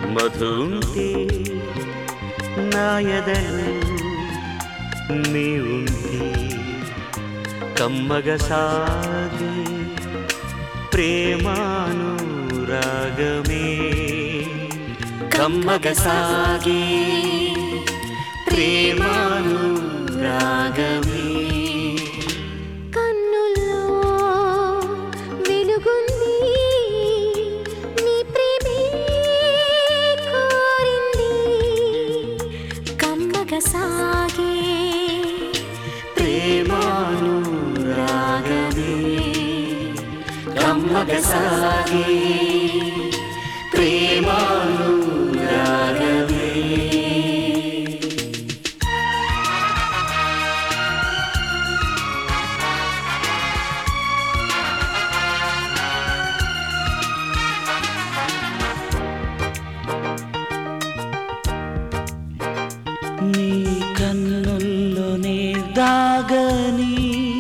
మధుంటే నా ఎదలో నీ ఉంటే కమ్మగా సాగే ప్రేమానురాగమే కమ్మగా సాగే ప్రేమానురాగమే కన్నుల్లో వెలుగుంది నీ ప్రేమే కోరింది కమ్మగా సాగే ప్రేమానురాగమే కమ్మగా సాగే ప్రేమానురాగమే నీ కన్నుల్లోనే దాగని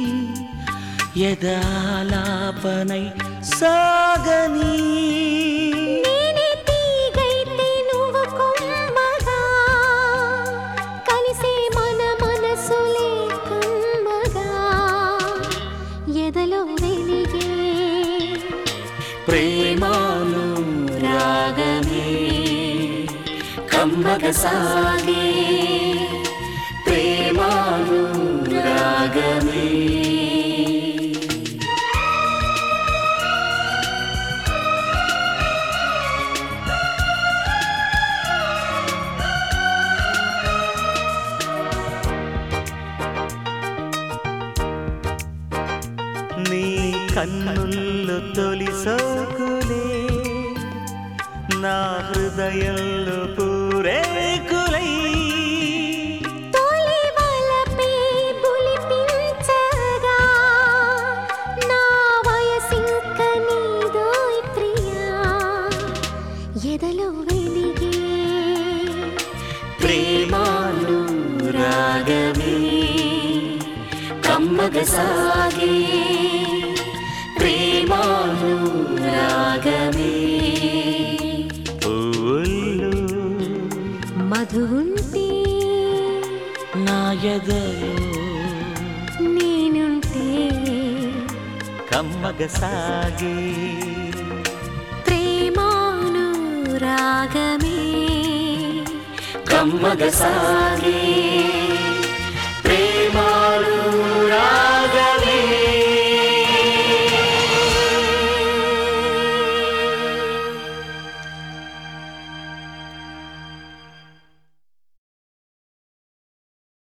ఎదాలాపనై సాగని నేనే తీగైతే నువ్వు కొమ్మగా కలిసే మన మనసులే కమ్మగా ఎదలో వెలిగే ప్రేమానురాగమే కమ్మగా సాగే ప్రేమానురాగమే నీ కన్నుల్లో తొలి సోకులే నా హృదయంలో పూరేకులై తొలి వలపే బులిపించగా నా వయసింక నీదోయ్ ప్రియా ఎదలో వెలిగే ప్రేమానురాగమే కమ్మగా సాగే ప్రేమానురాగమే పువ్వుల్లో మధువుంటే నా ఎదలో నేనుంటే కమ్మగా సాగే ప్రేమానురాగమే కమ్మగా సాగే